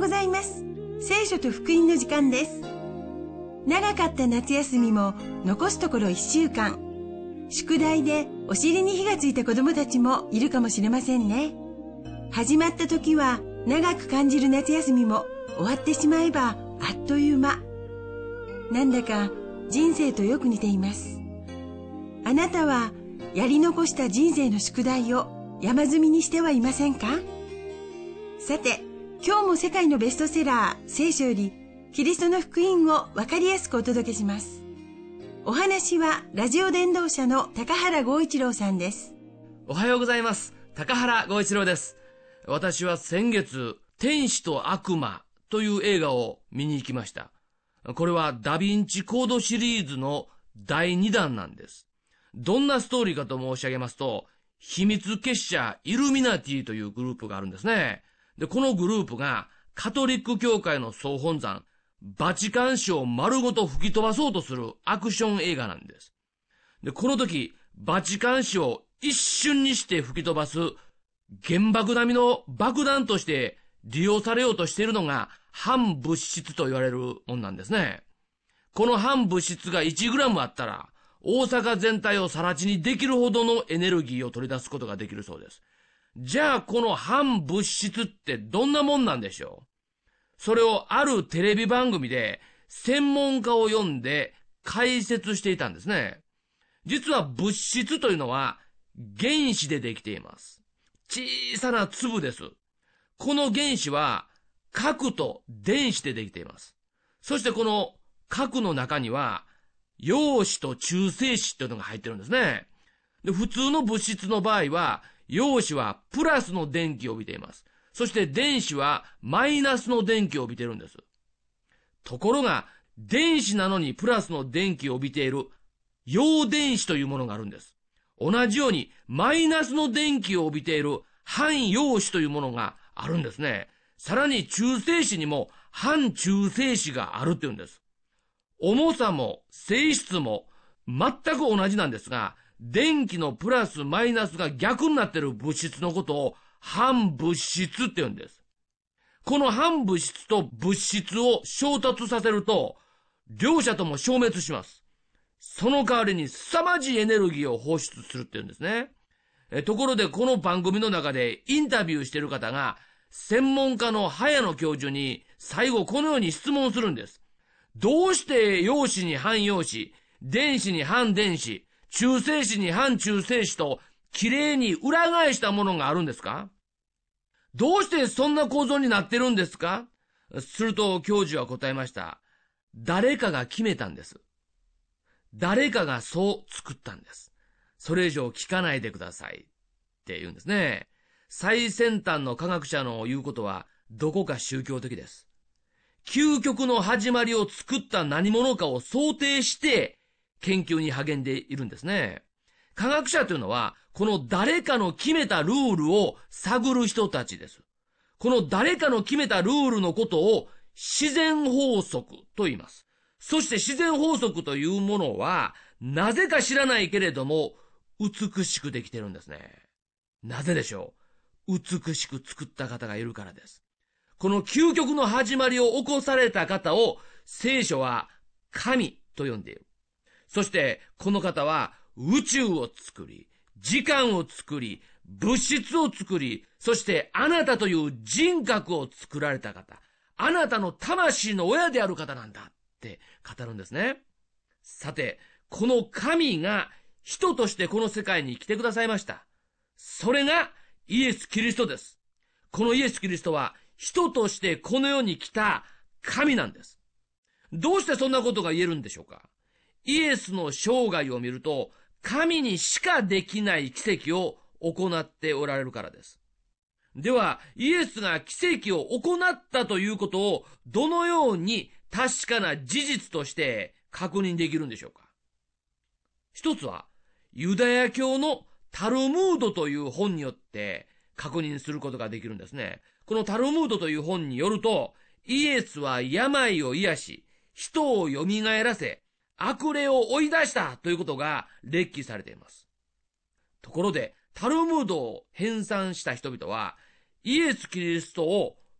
ございます。聖書と福音の時間です。長かった夏休みも残すところ1週間。宿題でお尻に火がついた子供たちもいるかもしれませんね。始まった時は長く感じる夏休みも終わってしまえばあっという間。なんだか人生とよく似ています。あなたはやり残した人生の宿題を山積みにしてはいませんか？さて、今日も世界のベストセラー聖書よりキリストの福音をわかりやすくお届けします。お話はラジオ伝道者の高原剛一郎さんです。 おはようございます。高原剛一郎です。私は先月、天使と悪魔という映画を見に行きました。これはダヴィンチコードシリーズの第2弾なんです。どんなストーリーかと申し上げますと、秘密結社イルミナティというグループがあるんですね。で、このグループがカトリック教会の総本山、バチカン市を丸ごと吹き飛ばそうとするアクション映画なんです。で、この時、バチカン市を一瞬にして吹き飛ばす原爆並みの爆弾として利用されようとしているのが反物質と言われるもんなんですね。この反物質が1グラムあったら、大阪全体を更地にできるほどのエネルギーを取り出すことができるそうです。じゃあこの反物質ってどんなもんなんでしょう？それをあるテレビ番組で専門家を呼んで解説していたんですね。実は物質というのは原子でできています。小さな粒です。この原子は核と電子でできています。そしてこの核の中には陽子と中性子というのが入ってるんですね。で、普通の物質の場合は陽子はプラスの電気を帯びています。そして電子はマイナスの電気を帯びているんです。ところが、電子なのにプラスの電気を帯びている陽電子というものがあるんです。同じようにマイナスの電気を帯びている反陽子というものがあるんですね。さらに中性子にも反中性子があるっていうんです。重さも性質も全く同じなんですが、電気のプラスマイナスが逆になっている物質のことを反物質って言うんです。この反物質と物質を衝突させると、両者とも消滅します。その代わりに凄まじいエネルギーを放出するって言うんですね。ところでこの番組の中でインタビューしている方が、専門家の早野教授に最後このように質問するんです。どうして陽子に反陽子、電子に反電子、中性子に反中性子ときれいに裏返したものがあるんですか？どうしてそんな構造になってるんですか？すると教授は答えました。誰かが決めたんです。誰かがそう作ったんです。それ以上聞かないでくださいって言うんですね。最先端の科学者の言うことはどこか宗教的です。究極の始まりを作った何者かを想定して研究に励んでいるんですね。科学者というのはこの誰かの決めたルールを探る人たちです。この誰かの決めたルールのことを自然法則と言います。そして自然法則というものはなぜか知らないけれども美しくできてるんですね。なぜでしょう？美しく作った方がいるからです。この究極の始まりを起こされた方を聖書は神と呼んでいる。そしてこの方は宇宙を作り、時間を作り、物質を作り、そしてあなたという人格を作られた方、あなたの魂の親である方なんだって語るんですね。さて、この神が人としてこの世界に来てくださいました。それがイエス・キリストです。このイエス・キリストは人としてこの世に来た神なんです。どうしてそんなことが言えるんでしょうか？イエスの生涯を見ると、神にしかできない奇跡を行っておられるからです。では、イエスが奇跡を行ったということをどのように確かな事実として確認できるんでしょうか？一つは、ユダヤ教のタルムードという本によって確認することができるんですね。このタルムードという本によると、イエスは病を癒し、人を蘇らせ、悪霊を追い出したということが列記されています。ところで、タルムードを編纂した人々は、イエス・キリストを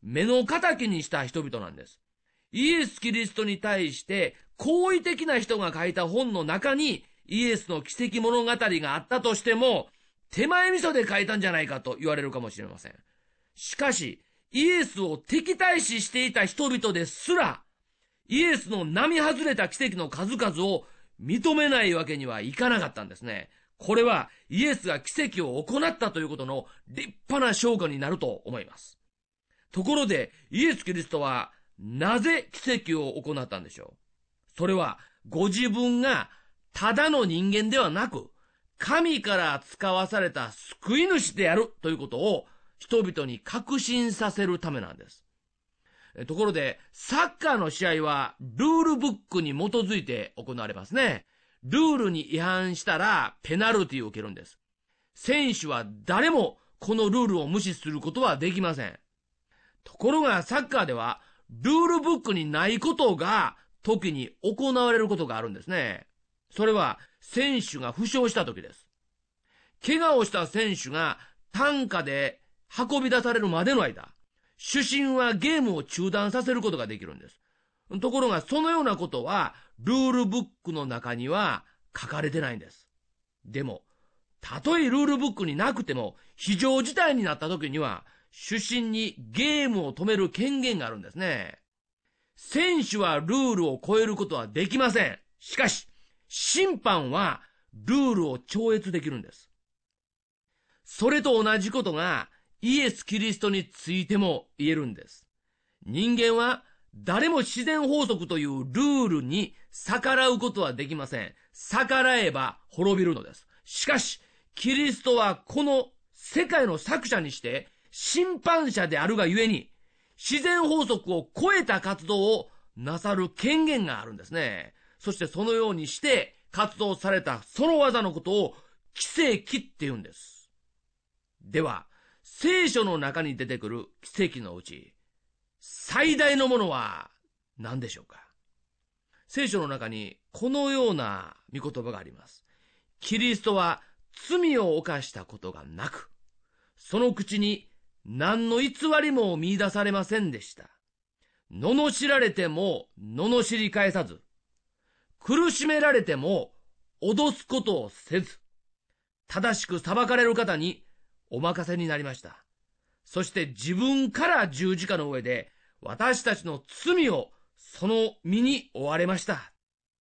目の敵にした人々なんです。イエス・キリストに対して好意的な人が書いた本の中にイエスの奇跡物語があったとしても、手前味噌で書いたんじゃないかと言われるかもしれません。しかし、イエスを敵対視していた人々ですら、イエスの並外れた奇跡の数々を認めないわけにはいかなかったんですね。これはイエスが奇跡を行ったということの立派な証拠になると思います。ところで、イエス・キリストはなぜ奇跡を行ったんでしょう。それはご自分がただの人間ではなく、神から使わされた救い主であるということを人々に確信させるためなんです。ところで、サッカーの試合はルールブックに基づいて行われますね。ルールに違反したらペナルティを受けるんです。選手は誰もこのルールを無視することはできません。ところがサッカーではルールブックにないことが時に行われることがあるんですね。それは選手が負傷した時です。怪我をした選手が担架で運び出されるまでの間、主審はゲームを中断させることができるんです。ところがそのようなことはルールブックの中には書かれてないんです。でも、たとえルールブックになくても非常事態になった時には主審にゲームを止める権限があるんですね。選手はルールを超えることはできません。しかし、審判はルールを超越できるんです。それと同じことがイエス・キリストについても言えるんです。人間は誰も自然法則というルールに逆らうことはできません。逆らえば滅びるのです。しかし、キリストはこの世界の作者にして審判者であるがゆえに、自然法則を超えた活動をなさる権限があるんですね。そしてそのようにして活動されたその技のことを奇跡って言うんです。では、聖書の中に出てくる奇跡のうち、最大のものは何でしょうか。聖書の中にこのような御言葉があります。キリストは罪を犯したことがなく、その口に何の偽りも見出されませんでした。罵られても罵り返さず、苦しめられても脅すことをせず、正しく裁かれる方にお任せになりました。そして自分から十字架の上で私たちの罪をその身に負われました。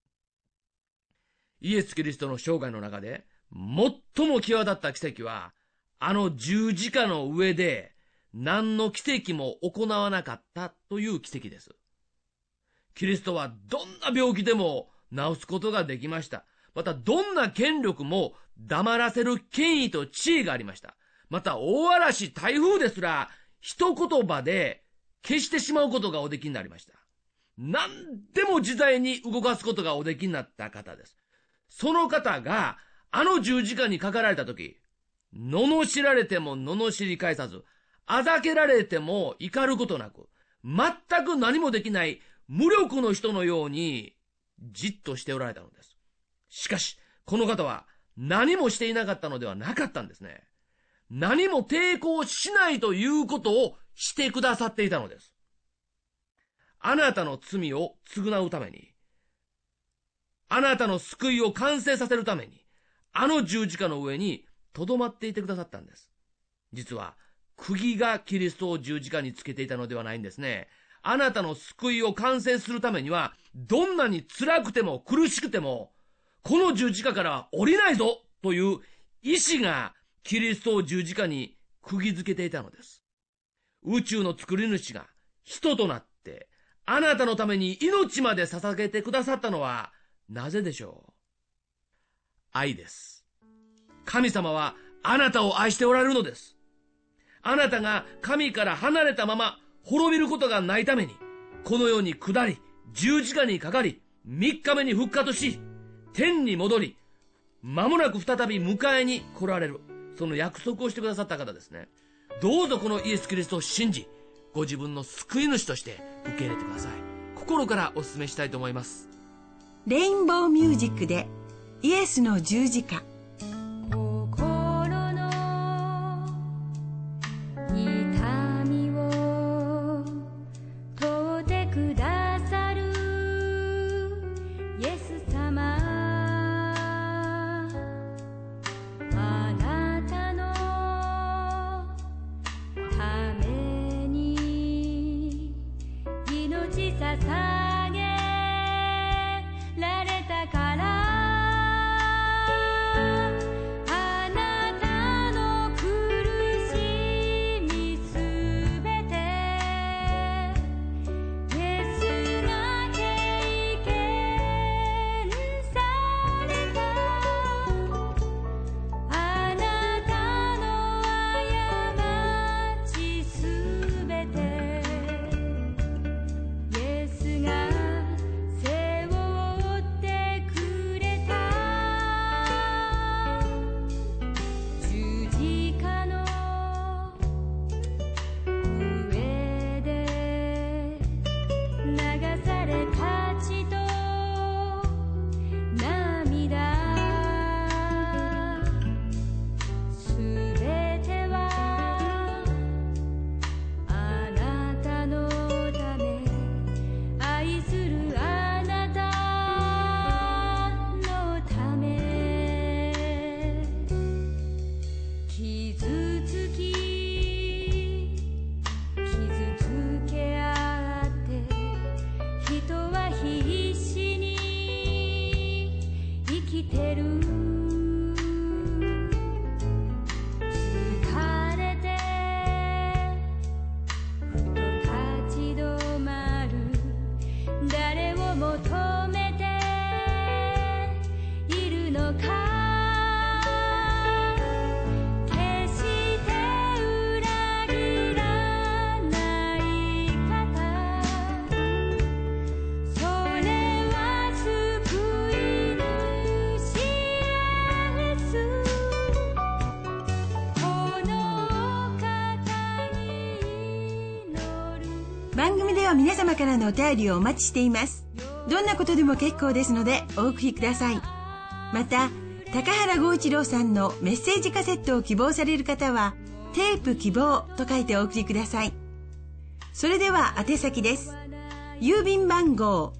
イエス・キリストの生涯の中で最も際立った奇跡は、あの十字架の上で何の奇跡も行わなかったという奇跡です。キリストはどんな病気でも治すことができました。またどんな権力も黙らせる権威と地位がありました。また大嵐、台風ですら一言葉で消してしまうことがおできになりました。何でも自在に動かすことがおできになった方です。その方があの十字架にかかられたとき、罵られても罵り返さず、あざけられても怒ることなく、全く何もできない無力の人のようにじっとしておられたのです。しかし、この方は何もしていなかったのではなかったんですね。何も抵抗しないということをしてくださっていたのです。あなたの罪を償うために、あなたの救いを完成させるために、あの十字架の上に留まっていてくださったんです。実は、釘がキリストを十字架につけていたのではないんですね。あなたの救いを完成するためには、どんなに辛くても苦しくても、この十字架からは降りないぞという意志がキリストを十字架に釘付けていたのです。宇宙の作り主が人となって、あなたのために命まで捧げてくださったのはなぜでしょう。愛です。神様はあなたを愛しておられるのです。あなたが神から離れたまま滅びることがないために、この世に下り、十字架にかかり、3日目に復活し、天に戻り、間もなく再び迎えに来られる。その約束をしてくださった方ですね。どうぞこのイエス・キリストを信じ、ご自分の救い主として受け入れてください。心からお勧めしたいと思います。 レインボーミュージックでイエスの十字架。 痛みを捧げられたから、あなたの苦しみすべてイエスが経験された。あなたの過ちすべてイエスが背負ってくれた。十字架の上で流された血と涙、すべてはあなたのため、愛するあなたのため。傷つき傷つけ合って人は必死に生きてる。疲れてふと立ち止まる。誰を求めているのか。決して裏切らない方、それは救い主イエス。この方に祈る。 番組では皆様からのお便りをお待ちしています。どんなことでも結構ですのでお送りください。また、高原剛一郎さんのメッセージカセットを希望される方は、テープ希望と書いてお送りください。それでは宛先です。郵便番号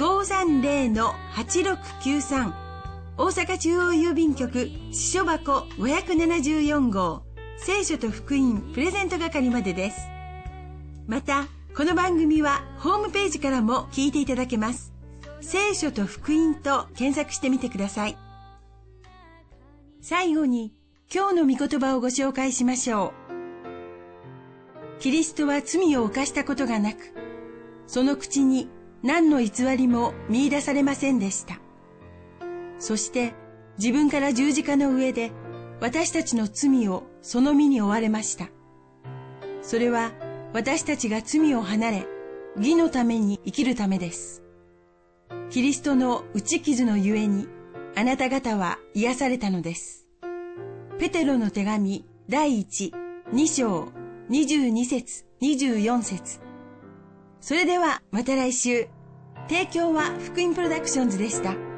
530-8693 大阪中央郵便局支所箱574号聖書と福音プレゼント係までです。また、この番組はホームページからも聞いていただけます。聖書と福音と検索してみてください。最後に今日の御言葉をご紹介しましょう。キリストは罪を犯したことがなく、その口に何の偽りも見出されませんでした。そして自分から十字架の上で私たちの罪をその身に負われました。それは私たちが罪を離れ、義のために生きるためです。キリストの打ち傷のゆえに、あなた方は癒されたのです。ペテロの手紙第1、2章、22節、24節。それではまた来週。提供は福音プロダクションズでした。